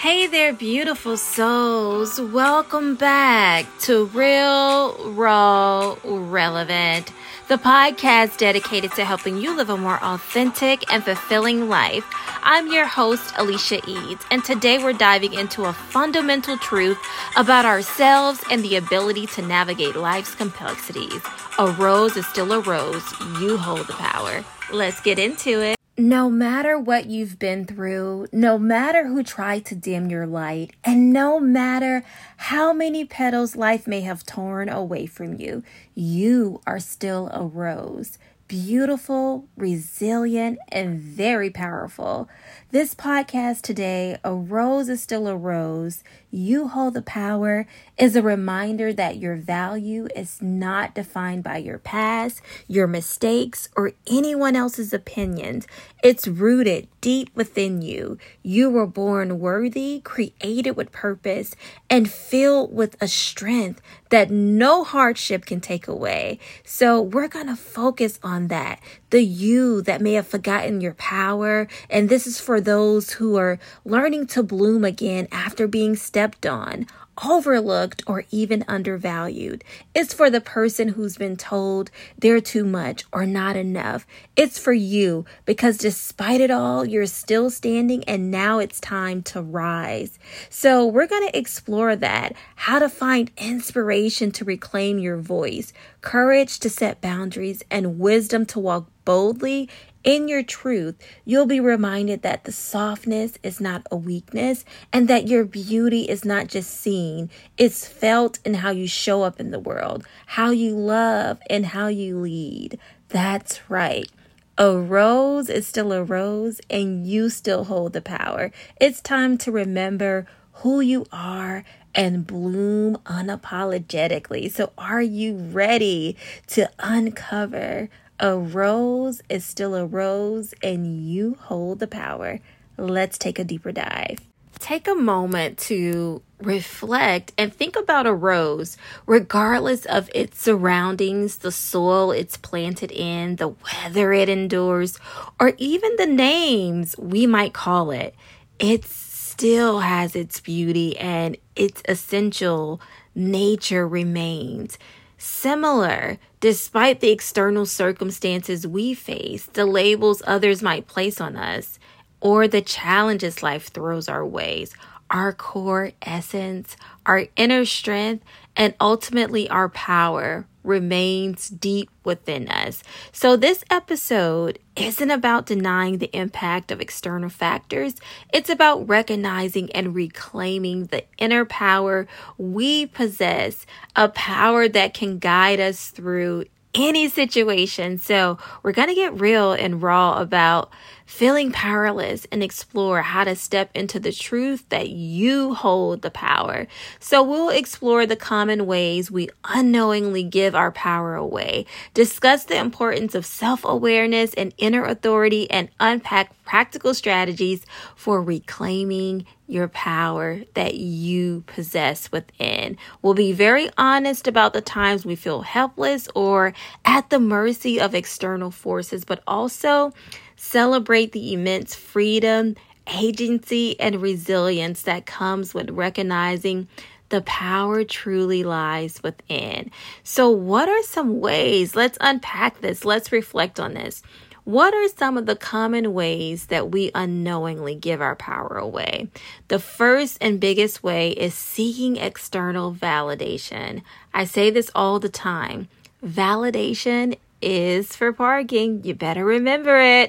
Hey there, beautiful souls. Welcome back to Real, Raw, Relevant, the podcast dedicated to helping you live a more authentic and fulfilling life. I'm your host, Alicia Eads, and today we're diving into a fundamental truth about ourselves and the ability to navigate life's complexities. A rose is still a rose. You hold the power. Let's get into it. No matter what you've been through, no matter who tried to dim your light, and no matter how many petals life may have torn away from you, you are still a rose. Beautiful, resilient, and very powerful. This podcast today, A Rose is Still a Rose, You Hold the Power, is a reminder that your value is not defined by your past, your mistakes, or anyone else's opinions. It's rooted deep within you. You were born worthy, created with purpose, and filled with a strength that no hardship can take away. So we're going to focus on that. The you that may have forgotten your power. And this is for those who are learning to bloom again after being stepped on, overlooked, or even undervalued. It's for the person who's been told they're too much or not enough. It's for you because despite it all, you're still standing and now it's time to rise. So we're going to explore that, how to find inspiration to reclaim your voice, courage to set boundaries, and wisdom to walk boldly in your truth. You'll be reminded that the softness is not a weakness and that your beauty is not just seen, it's felt in how you show up in the world, how you love, and how you lead. That's right. A rose is still a rose and you still hold the power. It's time to remember who you are and bloom unapologetically. So are you ready to uncover a rose is still a rose and you hold the power? Let's take a deeper dive. Take a moment to reflect and think about a rose, regardless of its surroundings, the soil it's planted in, the weather it endures, or even the names we might call it. It still has its beauty and its essential nature remains. Similar, despite the external circumstances we face, the labels others might place on us, or the challenges life throws our ways, our core essence, our inner strength, and ultimately our power remains deep within us. So this episode isn't about denying the impact of external factors. It's about recognizing and reclaiming the inner power we possess, a power that can guide us through any situation. So we're going to get real and raw about feeling powerless and explore how to step into the truth that you hold the power. So we'll explore the common ways we unknowingly give our power away, discuss the importance of self-awareness and inner authority, and unpack practical strategies for reclaiming your power that you possess within. We'll be very honest about the times we feel helpless or at the mercy of external forces, but also celebrate the immense freedom, agency, and resilience that comes with recognizing the power truly lies within. So what are some ways? Let's unpack this. Let's reflect on this. What are some of the common ways that we unknowingly give our power away? The first and biggest way is seeking external validation. I say this all the time. Validation is for parking. You better remember it.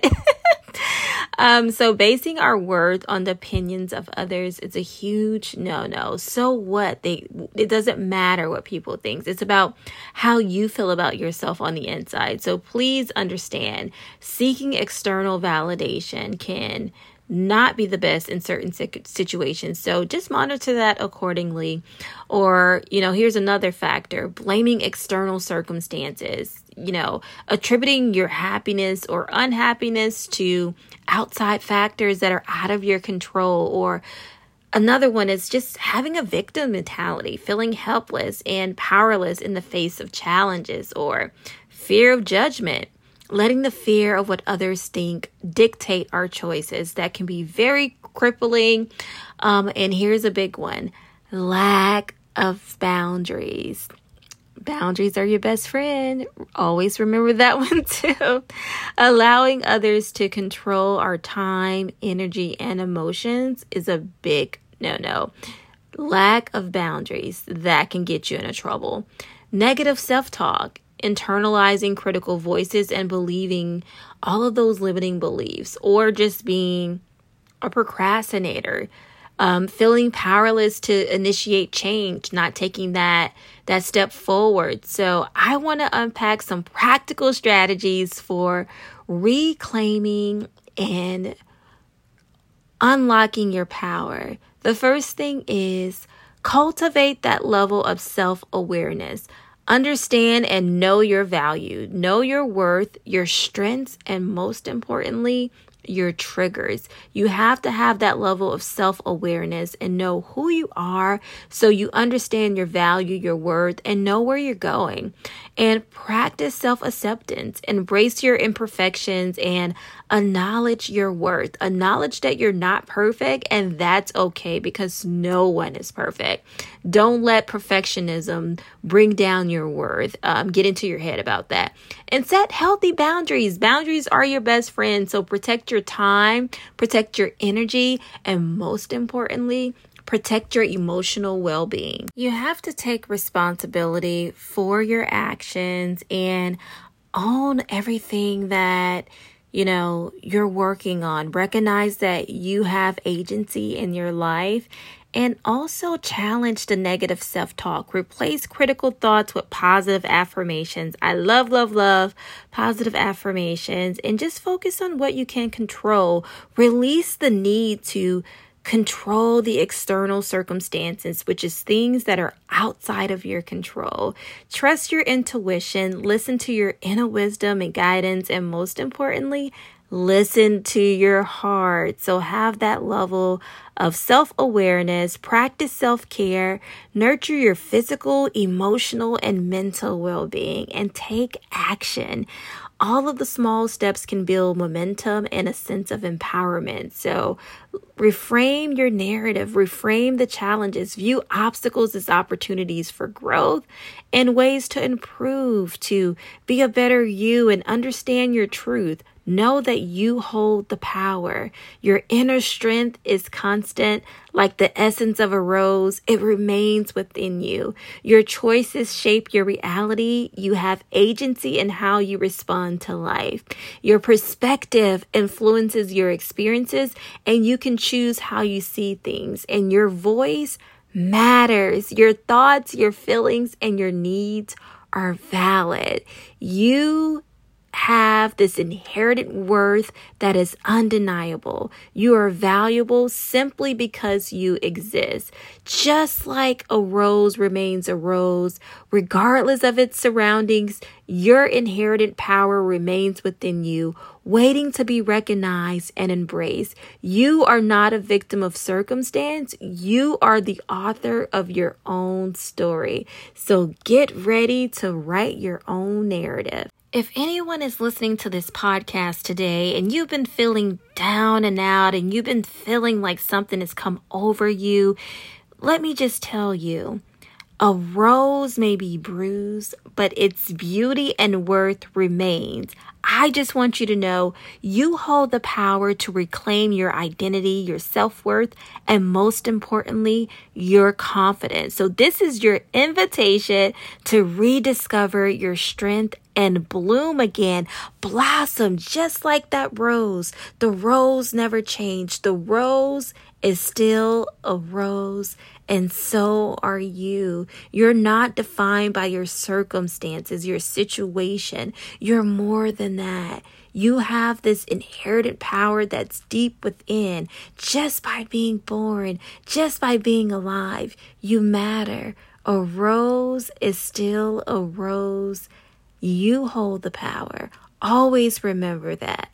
So basing our worth on the opinions of others is a huge no-no. So what? It doesn't matter what people think. It's about how you feel about yourself on the inside. So please understand, seeking external validation can not be the best in certain situations. So just monitor that accordingly. Or, here's another factor, blaming external circumstances, attributing your happiness or unhappiness to outside factors that are out of your control. Or another one is just having a victim mentality, feeling helpless and powerless in the face of challenges, or fear of judgment, letting the fear of what others think dictate our choices. That can be very crippling. And here's a big one: lack of boundaries. Boundaries are your best friend. Always remember that one too. Allowing others to control our time, energy, and emotions is a big no-no. Lack of boundaries, that can get you into trouble. Negative self-talk, internalizing critical voices and believing all of those limiting beliefs, or just being a procrastinator, feeling powerless to initiate change, not taking that step forward. So I want to unpack some practical strategies for reclaiming and unlocking your power. The first thing is cultivate that level of self-awareness. Understand and know your value, know your worth, your strengths, and most importantly, your triggers. You have to have that level of self-awareness and know who you are so you understand your value, your worth, and know where you're going. And practice self-acceptance. Embrace your imperfections and acknowledge your worth. Acknowledge that you're not perfect, and that's okay because no one is perfect. Don't let perfectionism bring down your worth. Get into your head about that. And set healthy boundaries. Boundaries are your best friend. So protect your time, protect your energy, and most importantly, protect your emotional well-being. You have to take responsibility for your actions and own everything that you're working on. Recognize that you have agency in your life, and also challenge the negative self-talk. Replace critical thoughts with positive affirmations. I love positive affirmations, and just focus on what you can control. Release the need to control the external circumstances, which is things that are outside of your control. Trust your intuition, listen to your inner wisdom and guidance, and most importantly, listen to your heart. So have that level of self-awareness, practice self-care, nurture your physical, emotional, and mental well-being, and take action. All of the small steps can build momentum and a sense of empowerment. So reframe your narrative, reframe the challenges, view obstacles as opportunities for growth and ways to improve, to be a better you and understand your truth. Know that you hold the power. Your inner strength is constant, like the essence of a rose. It remains within you. Your choices shape your reality. You have agency in how you respond to life. Your perspective influences your experiences, and you can choose how you see things. And your voice matters. Your thoughts, your feelings, and your needs are valid. You have this inherent worth that is undeniable. You are valuable simply because you exist. Just like a rose remains a rose, regardless of its surroundings, your inherent power remains within you, waiting to be recognized and embraced. You are not a victim of circumstance. You are the author of your own story. So get ready to write your own narrative. If anyone is listening to this podcast today and you've been feeling down and out and you've been feeling like something has come over you, let me just tell you, a rose may be bruised, but its beauty and worth remains. I just want you to know you hold the power to reclaim your identity, your self-worth, and most importantly, your confidence. So this is your invitation to rediscover your strength and bloom again, blossom just like that rose. The rose never changed. The rose is still a rose, and so are you. You're not defined by your circumstances, your situation. You're more than that. You have this inherent power that's deep within. Just by being born, just by being alive, you matter. A rose is still a rose. You hold the power. Always remember that.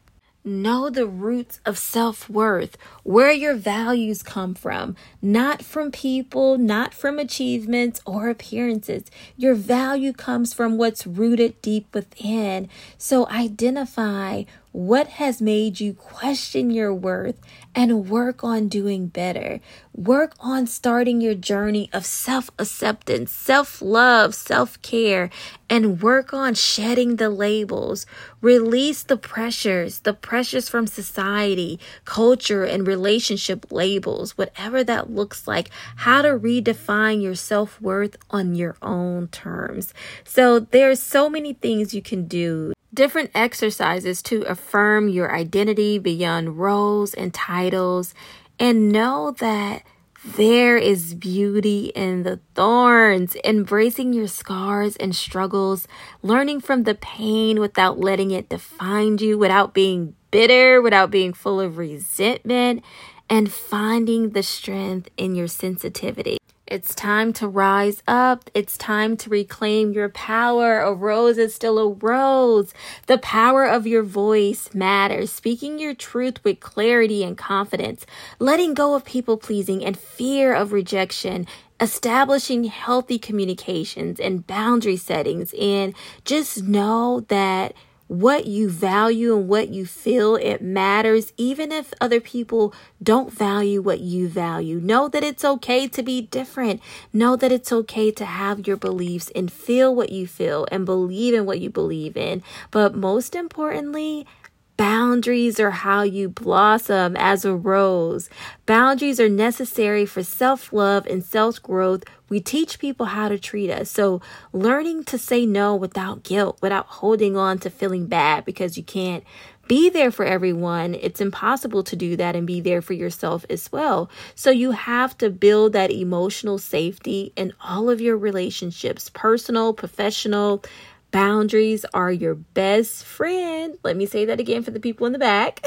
Know the roots of self-worth, where your values come from, not from people, not from achievements or appearances. Your value comes from what's rooted deep within. So identify what has made you question your worth and work on doing better. Work on starting your journey of self-acceptance, self-love, self-care, and work on shedding the labels. Release the pressures from society, culture, and relationship labels, whatever that looks like, how to redefine your self-worth on your own terms. So there's so many things you can do. Different exercises to affirm your identity beyond roles and titles, and know that there is beauty in the thorns, embracing your scars and struggles, learning from the pain without letting it define you, without being bitter, without being full of resentment, and finding the strength in your sensitivity. It's time to rise up. It's time to reclaim your power. A rose is still a rose. The power of your voice matters. Speaking your truth with clarity and confidence. Letting go of people pleasing and fear of rejection. Establishing healthy communications and boundary settings. And just know that what you value and what you feel, it matters, even if other people don't value what you value. Know that it's okay to be different. Know that it's okay to have your beliefs and feel what you feel and believe in what you believe in. But most importantly, boundaries are how you blossom as a rose. Boundaries are necessary for self-love and self-growth. We teach people how to treat us. So learning to say no without guilt, without holding on to feeling bad because you can't be there for everyone. It's impossible to do that and be there for yourself as well. So you have to build that emotional safety in all of your relationships, personal, professional. Boundaries are your best friend. Let me say that again for the people in the back.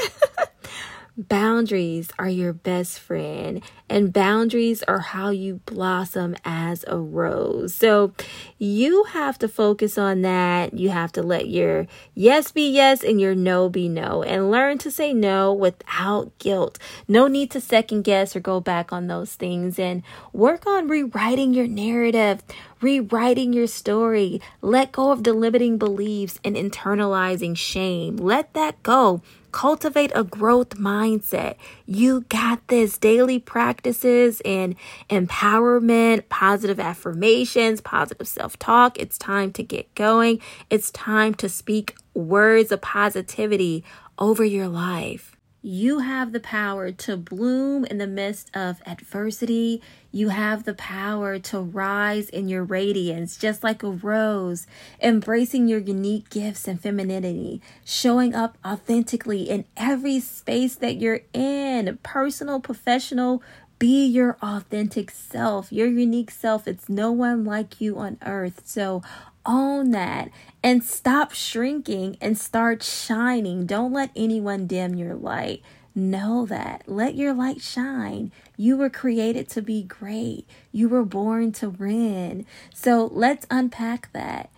Boundaries are your best friend, and boundaries are how you blossom as a rose. So you have to focus on that. You have to let your yes be yes and your no be no, and learn to say no without guilt. No need to second guess or go back on those things, and work on rewriting your narrative, rewriting your story. Let go of the limiting beliefs and internalizing shame. Let that go. Cultivate a growth mindset. You got this. Daily practices and empowerment, positive affirmations, positive self-talk. It's time to get going. It's time to speak words of positivity over your life. You have the power to bloom in the midst of adversity. You have the power to rise in your radiance, just like a rose, embracing your unique gifts and femininity, showing up authentically in every space that you're in, personal, professional. Be your authentic self, your unique self. It's no one like you on earth. So own that and stop shrinking and start shining. Don't let anyone dim your light. Know that. Let your light shine. You were created to be great. You were born to win. So let's unpack that.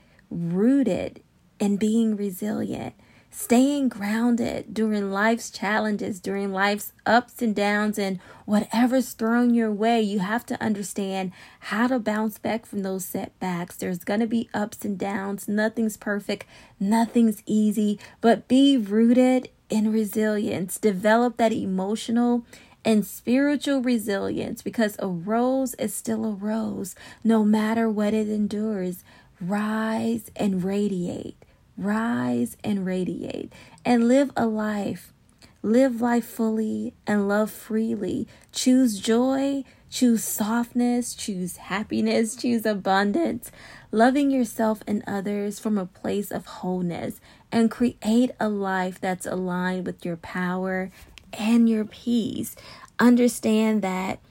Rooted in being resilient. Staying grounded during life's challenges, during life's ups and downs, and whatever's thrown your way. You have to understand how to bounce back from those setbacks. There's going to be ups and downs. Nothing's perfect. Nothing's easy. But be rooted in resilience. Develop that emotional and spiritual resilience, because a rose is still a rose no matter what it endures. Rise and radiate. Rise and radiate, and live a life. Live life fully and love freely. Choose joy, choose softness, choose happiness, choose abundance. Loving yourself and others from a place of wholeness, and create a life that's aligned with your power and your peace. Understand that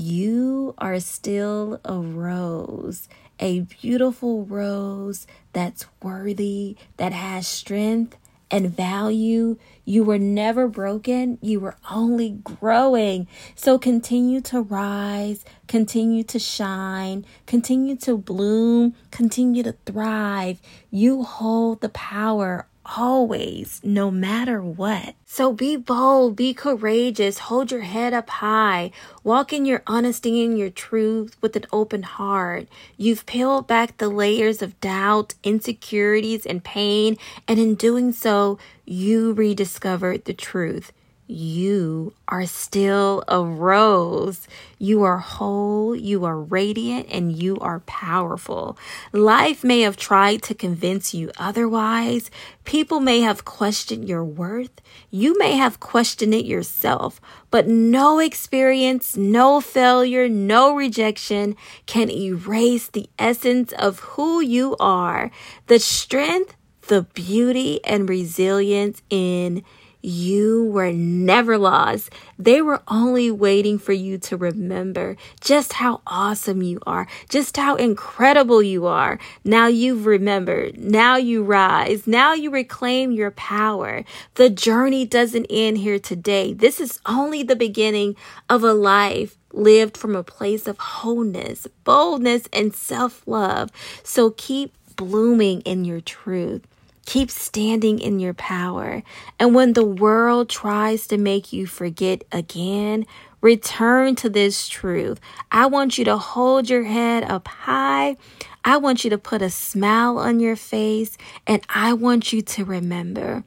you are still a rose. A beautiful rose that's worthy, that has strength and value. You were never broken. You were only growing. So continue to rise, continue to shine, continue to bloom, continue to thrive. You hold the power. always, no matter what. So be bold, be courageous, hold your head up high, walk in your honesty and your truth with an open heart. You've peeled back the layers of doubt, insecurities, and pain, and in doing so, you rediscovered the truth. You are still a rose. You are whole, you are radiant, and you are powerful. Life may have tried to convince you otherwise. People may have questioned your worth. You may have questioned it yourself. But no experience, no failure, no rejection can erase the essence of who you are. The strength, the beauty, and resilience in you were never lost. They were only waiting for you to remember just how awesome you are, just how incredible you are. Now you've remembered. Now you rise. Now you reclaim your power. The journey doesn't end here today. This is only the beginning of a life lived from a place of wholeness, boldness, and self-love. So keep blooming in your truth. Keep standing in your power. And when the world tries to make you forget again, return to this truth. I want you to hold your head up high. I want you to put a smile on your face. And I want you to remember,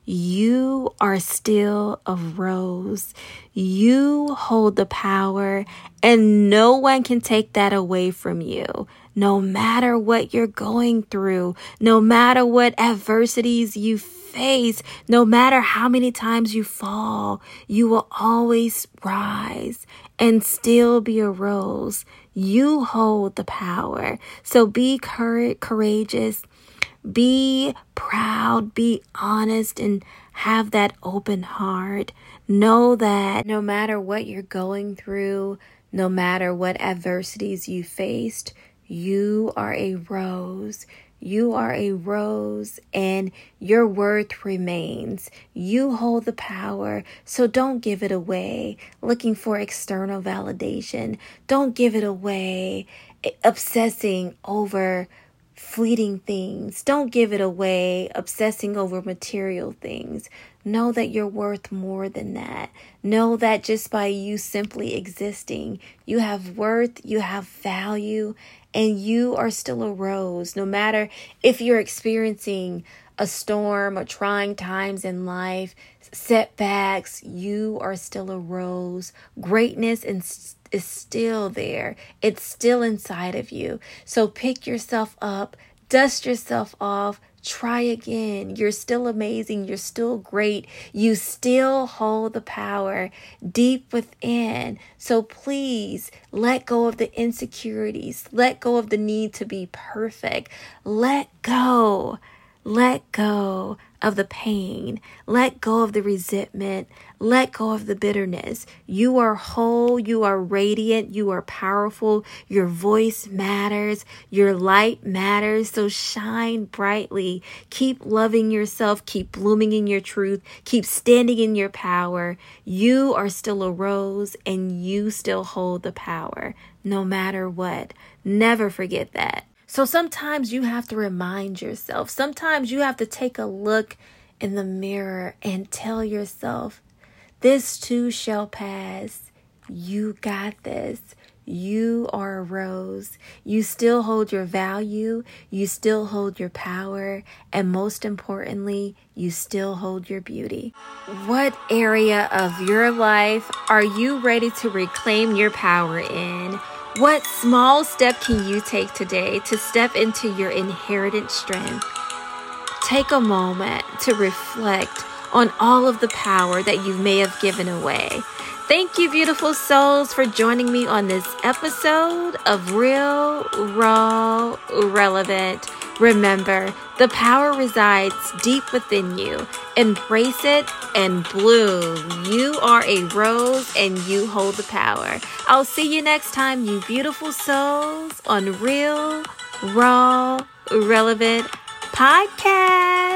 you are still a rose. You hold the power, and no one can take that away from you. No matter what you're going through, no matter what adversities you face, no matter how many times you fall, you will always rise and still be a rose. You hold the power. So be courageous, be proud, be honest, and have that open heart. Know that no matter what you're going through, no matter what adversities you faced, you are a rose. You are a rose, and your worth remains. You hold the power, so don't give it away looking for external validation. Don't give it away obsessing over fleeting things. Don't give it away obsessing over material things. Know that you're worth more than that. Know that just by you simply existing, you have worth, you have value, and you are still a rose. No matter if you're experiencing a storm or trying times in life, setbacks, you are still a rose. Greatness is still there. It's still inside of you. So pick yourself up, dust yourself off, try again. You're still amazing. You're still great. You still hold the power deep within. So please let go of the insecurities. Let go of the need to be perfect. Let go. Let go of the pain. Let go of the resentment. Let go of the bitterness. You are whole. You are radiant. You are powerful. Your voice matters. Your light matters. So shine brightly. Keep loving yourself. Keep blooming in your truth. Keep standing in your power. You are still a rose, and you still hold the power no matter what. Never forget that. So sometimes you have to remind yourself. Sometimes you have to take a look in the mirror and tell yourself, this too shall pass. You got this. You are a rose. You still hold your value. You still hold your power. And most importantly, you still hold your beauty. What area of your life are you ready to reclaim your power in? What small step can you take today to step into your inherent strength? Take a moment to reflect on all of the power that you may have given away. Thank you, beautiful souls, for joining me on this episode of Real, Raw, Relevant. Remember, the power resides deep within you. Embrace it and bloom. You are a rose and you hold the power. I'll see you next time, you beautiful souls, on Real, Raw, Relevant Podcast.